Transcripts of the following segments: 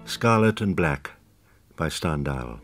Scarlet and Black by Stendhal.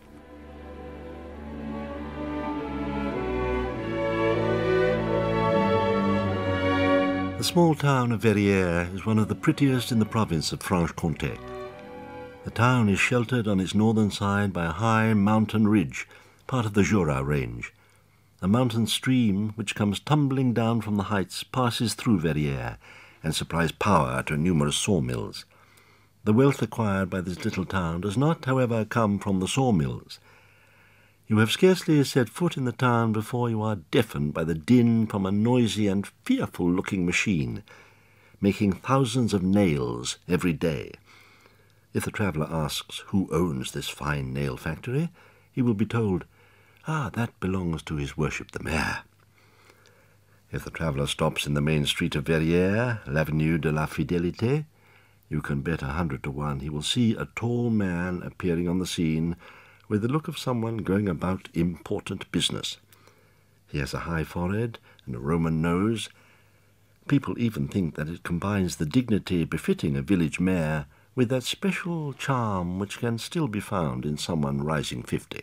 The small town of Verrières is one of the prettiest in the province of Franche-Comté. The town is sheltered on its northern side by a high mountain ridge, part of the Jura range. A mountain stream which comes tumbling down from the heights passes through Verrières and supplies power to numerous sawmills. The wealth acquired by this little town does not, however, come from the sawmills. You have scarcely set foot in the town before you are deafened by the din from a noisy and fearful-looking machine, making thousands of nails every day. If the traveller asks who owns this fine nail factory, he will be told, that belongs to his worship the mayor. If the traveller stops in the main street of Verrières, l'Avenue de la Fidélité, you can bet 100 to 1 he will see a tall man appearing on the scene with the look of someone going about important business. He has a high forehead and a Roman nose. People even think that it combines the dignity befitting a village mayor with that special charm which can still be found in someone rising 50.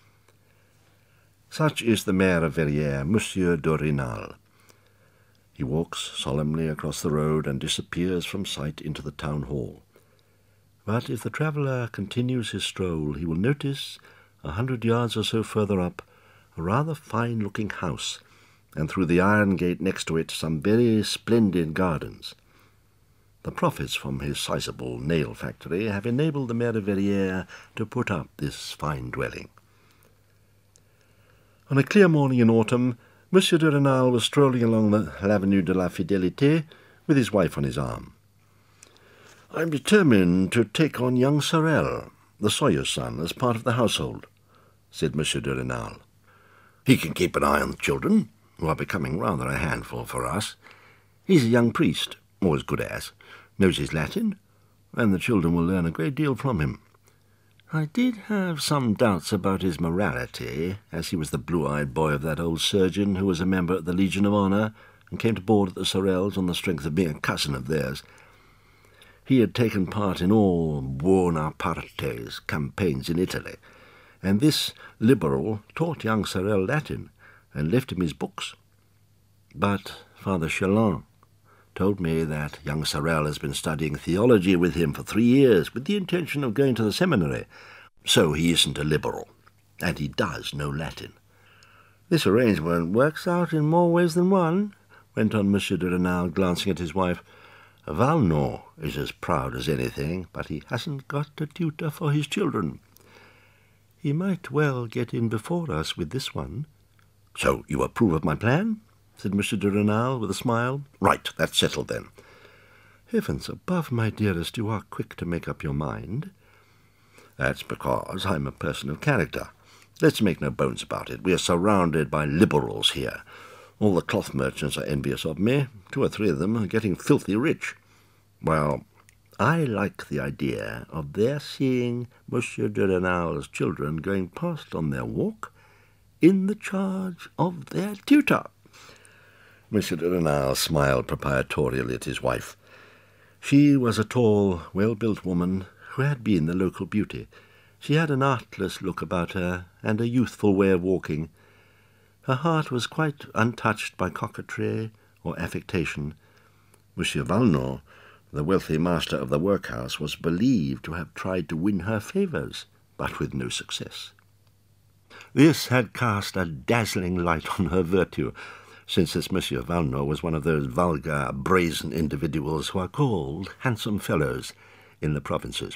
Such is the mayor of Verrières, Monsieur de Rênal. He walks solemnly across the road and disappears from sight into the town hall. But if the traveller continues his stroll, he will notice, 100 yards or so further up, a rather fine-looking house, and through the iron gate next to it some very splendid gardens. The profits from his sizable nail factory have enabled the mayor of Verrières to put up this fine dwelling. On a clear morning in autumn, Monsieur de Rênal was strolling along the l'Avenue de la Fidélité with his wife on his arm. "I am determined to take on young Sorel, the sawyer's son, as part of the household," said Monsieur de Rênal. "He can keep an eye on the children, who are becoming rather a handful for us. He's a young priest, or as good as, knows his Latin, and the children will learn a great deal from him. I did have some doubts about his morality, as he was the blue-eyed boy of that old surgeon who was a member of the Legion of Honour and came to board at the Sorels on the strength of being a cousin of theirs. He had taken part in all Buonaparte's campaigns in Italy, and this liberal taught young Sorel Latin and left him his books. But Father Chalon told me that young Sorel has been studying theology with him for 3 years, with the intention of going to the seminary. So he isn't a liberal, and he does know Latin." "This arrangement works out in more ways than one," went on Monsieur de Rênal, glancing at his wife. "Valenod is as proud as anything, but he hasn't got a tutor for his children." "He might well get in before us with this one." "So you approve of my plan?" said Monsieur de Rênal with a smile. "Right, that's settled then." "Heavens above, my dearest, you are quick to make up your mind." "That's because I'm a person of character. Let's make no bones about it. We are surrounded by liberals here. All the cloth merchants are envious of me. 2 or 3 of them are getting filthy rich. Well, I like the idea of their seeing Monsieur de Rênal's children going past on their walk in the charge of their tutor." Monsieur de Rênal smiled proprietorially at his wife. She was a tall, well-built woman who had been the local beauty. She had an artless look about her and a youthful way of walking. Her heart was quite untouched by coquetry or affectation. Monsieur Valenod, the wealthy master of the workhouse, was believed to have tried to win her favours, but with no success. This had cast a dazzling light on her virtue, since this Monsieur Valenod was one of those vulgar, brazen individuals who are called handsome fellows in the provinces.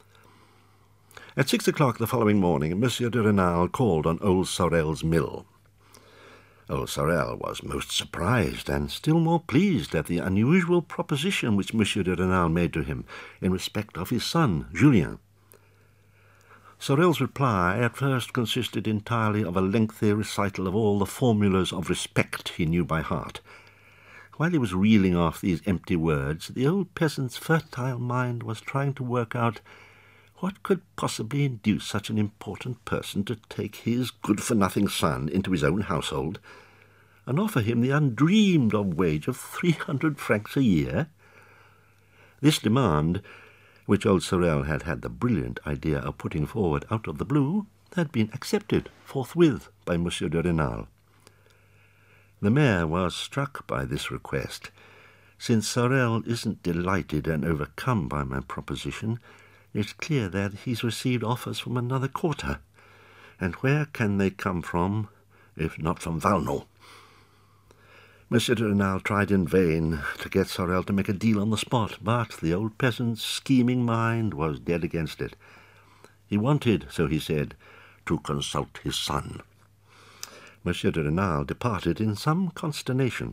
At 6 o'clock the following morning, Monsieur de Rênal called on old Sorel's mill. Old Sorel was most surprised and still more pleased at the unusual proposition which Monsieur de Rênal made to him in respect of his son, Julien. Sorel's reply at first consisted entirely of a lengthy recital of all the formulas of respect he knew by heart. While he was reeling off these empty words, the old peasant's fertile mind was trying to work out what could possibly induce such an important person to take his good-for-nothing son into his own household and offer him the undreamed-of wage of 300 francs a year. This demand which old Sorel had had the brilliant idea of putting forward out of the blue, had been accepted forthwith by Monsieur de Rênal. The mayor was struck by this request. Since Sorel isn't delighted and overcome by my proposition, it's clear that he's received offers from another quarter. And where can they come from, if not from Valno? Monsieur de Rênal tried in vain to get Sorel to make a deal on the spot, but the old peasant's scheming mind was dead against it. He wanted, so he said, to consult his son. Monsieur de Rênal departed in some consternation.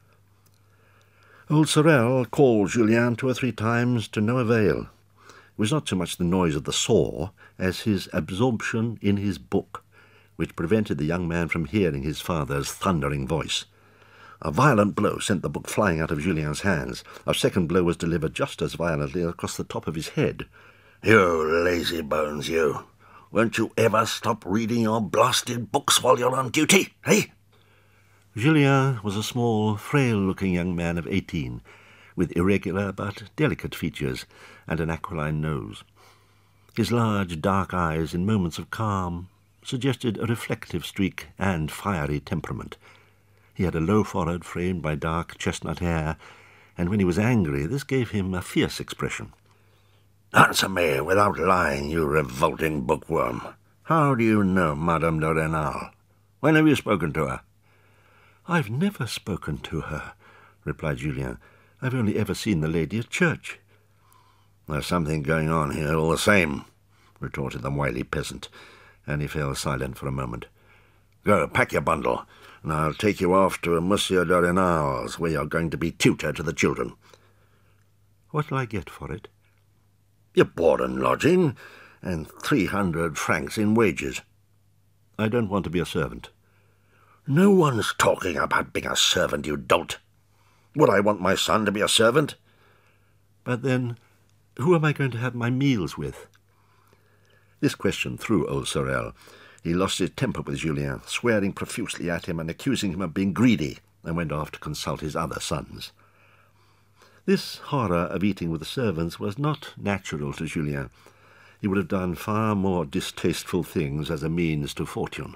Old Sorel called Julien 2 or 3 times to no avail. It was not so much the noise of the saw as his absorption in his book, which prevented the young man from hearing his father's thundering voice. A violent blow sent the book flying out of Julien's hands. A second blow was delivered just as violently across the top of his head. "You lazy bones, you! Won't you ever stop reading your blasted books while you're on duty, eh?" Julien was a small, frail-looking young man of 18, with irregular but delicate features and an aquiline nose. His large, dark eyes, in moments of calm, suggested a reflective streak and fiery temperament. He had a low forehead framed by dark chestnut hair, and when he was angry, this gave him a fierce expression. "Answer me without lying, you revolting bookworm. How do you know Madame de Rênal? When have you spoken to her?" "I've never spoken to her," replied Julien. "I've only ever seen the lady at church." "There's something going on here all the same," retorted the wily peasant, and he fell silent for a moment. "Go, pack your bundle, and I'll take you off to Monsieur de Rênal's, where you're going to be tutor to the children." "What'll I get for it?" "Your board and lodging, and 300 francs in wages." "I don't want to be a servant." "No one's talking about being a servant, you dolt. Would I want my son to be a servant?" "But then, who am I going to have my meals with?" This question threw old Sorel. He lost his temper with Julien, swearing profusely at him and accusing him of being greedy, and went off to consult his other sons. This horror of eating with the servants was not natural to Julien. He would have done far more distasteful things as a means to fortune.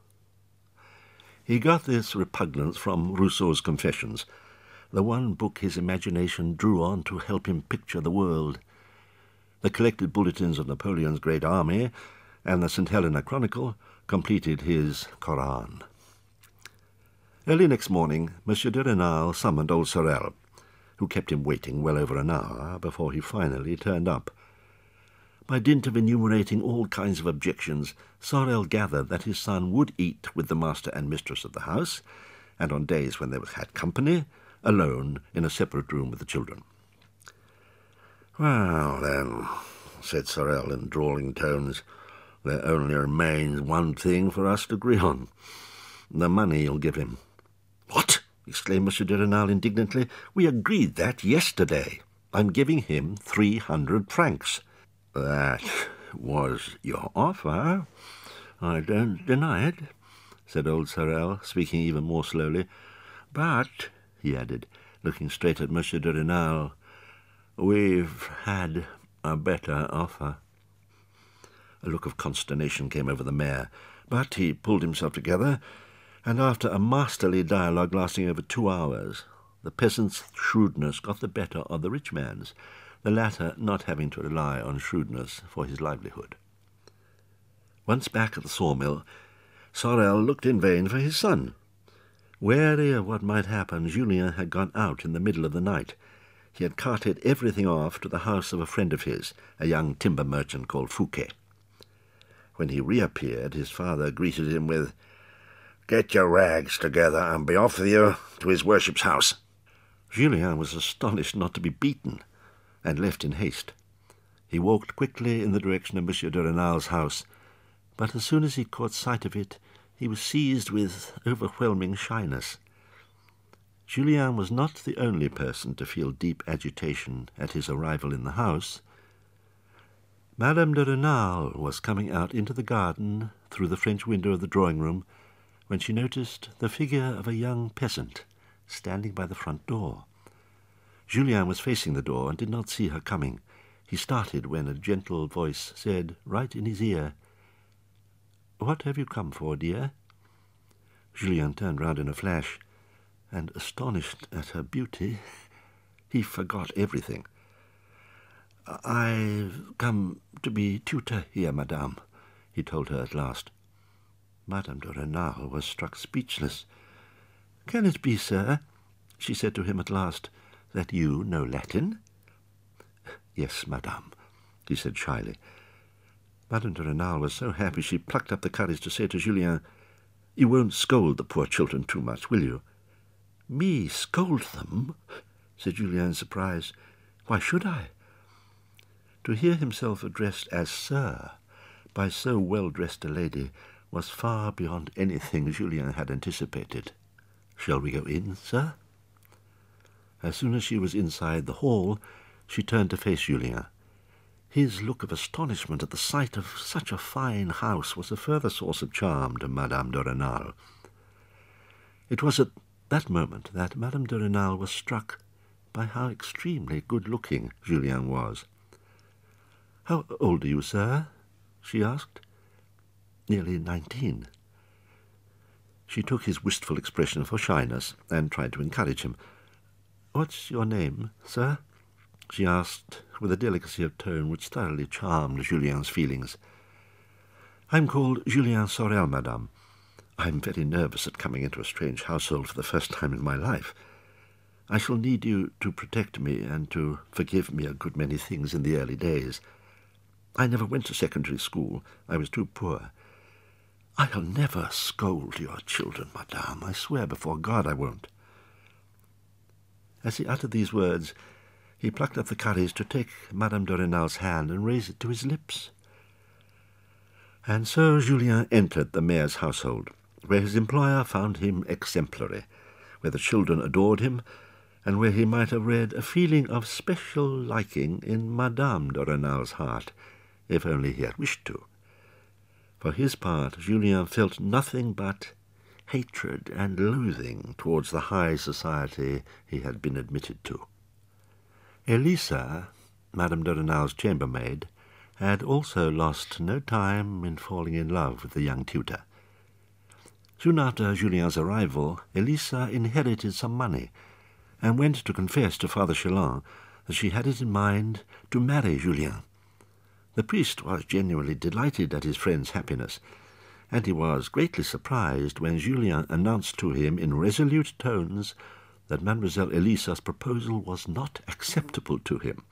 He got this repugnance from Rousseau's Confessions, the one book his imagination drew on to help him picture the world. The collected bulletins of Napoleon's great army and the St. Helena Chronicle completed his Koran. Early next morning, Monsieur de Rênal summoned old Sorel, who kept him waiting well over an hour before he finally turned up. By dint of enumerating all kinds of objections, Sorel gathered that his son would eat with the master and mistress of the house, and on days when they had company, alone in a separate room with the children. "Well, then," said Sorel in drawling tones, "there only remains one thing for us to agree on. The money you'll give him." "What?" exclaimed Monsieur de Rênal indignantly. "We agreed that yesterday. I'm giving him 300 francs. "That was your offer. I don't deny it," said old Sorel, speaking even more slowly. "But," he added, looking straight at Monsieur de Rênal, "we've had a better offer." A look of consternation came over the mayor, but he pulled himself together, and after a masterly dialogue lasting over 2 hours, the peasant's shrewdness got the better of the rich man's, the latter not having to rely on shrewdness for his livelihood. Once back at the sawmill, Sorel looked in vain for his son. Wary of what might happen, Julien had gone out in the middle of the night. He had carted everything off to the house of a friend of his, a young timber merchant called Fouquet. When he reappeared, his father greeted him with, "Get your rags together and be off with you to his worship's house." Julien was astonished not to be beaten, and left in haste. He walked quickly in the direction of Monsieur de Rênal's house, but as soon as he caught sight of it, he was seized with overwhelming shyness. Julien was not the only person to feel deep agitation at his arrival in the house. Madame de Rênal was coming out into the garden through the French window of the drawing-room when she noticed the figure of a young peasant standing by the front door. Julien was facing the door and did not see her coming. He started when a gentle voice said, right in his ear, "What have you come for, dear?" Julien turned round in a flash, and, astonished at her beauty, he forgot everything. "I've come to be tutor here, madame," he told her at last. Madame de Rênal was struck speechless. "Can it be, sir," she said to him at last, "that you know Latin?" "Yes, madame," he said shyly. Madame de Rênal was so happy she plucked up the courage to say to Julien, "You won't scold the poor children too much, will you?" "Me scold them?" said Julien in surprise. "Why should I?" To hear himself addressed as "sir" by so well-dressed a lady was far beyond anything Julien had anticipated. "Shall we go in, sir?" As soon as she was inside the hall, she turned to face Julien. His look of astonishment at the sight of such a fine house was a further source of charm to Madame de Rênal. It was at that moment that Madame de Rênal was struck by how extremely good-looking Julien was. "How old are you, sir?" she asked. "Nearly 19. She took his wistful expression for shyness and tried to encourage him. "What's your name, sir?" she asked, with a delicacy of tone which thoroughly charmed Julien's feelings. "I'm called Julien Sorel, madame. I'm very nervous at coming into a strange household for the first time in my life. I shall need you to protect me and to forgive me a good many things in the early days. I never went to secondary school. I was too poor. I'll never scold your children, madame. I swear before God I won't." As he uttered these words, he plucked up the courage to take Madame de Rênal's hand and raise it to his lips. And so Julien entered the mayor's household, where his employer found him exemplary, where the children adored him, and where he might have read a feeling of special liking in Madame de Rênal's heart, if only he had wished to. For his part, Julien felt nothing but hatred and loathing towards the high society he had been admitted to. Elisa, Madame de Rênal's chambermaid, had also lost no time in falling in love with the young tutor. Soon after Julien's arrival, Elisa inherited some money, and went to confess to Father Chelan that she had it in mind to marry Julien. The priest was genuinely delighted at his friend's happiness, and he was greatly surprised when Julien announced to him in resolute tones that Mademoiselle Elisa's proposal was not acceptable to him.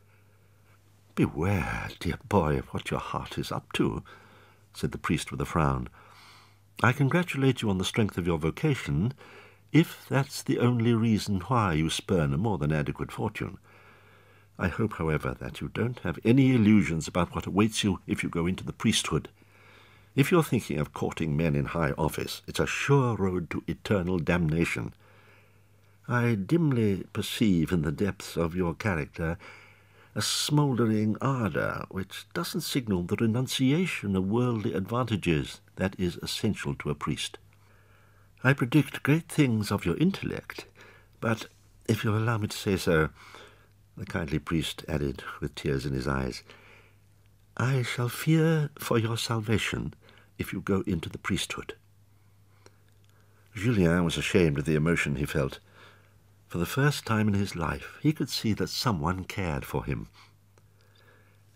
"Beware, dear boy, of what your heart is up to," said the priest with a frown. "I congratulate you on the strength of your vocation, if that's the only reason why you spurn a more than adequate fortune. I hope, however, that you don't have any illusions about what awaits you if you go into the priesthood. If you're thinking of courting men in high office, it's a sure road to eternal damnation. I dimly perceive in the depths of your character a smouldering ardour which doesn't signal the renunciation of worldly advantages that is essential to a priest. I predict great things of your intellect, but, if you'll allow me to say so," the kindly priest added with tears in his eyes, "I shall fear for your salvation if you go into the priesthood." Julien was ashamed of the emotion he felt. For the first time in his life he could see that someone cared for him,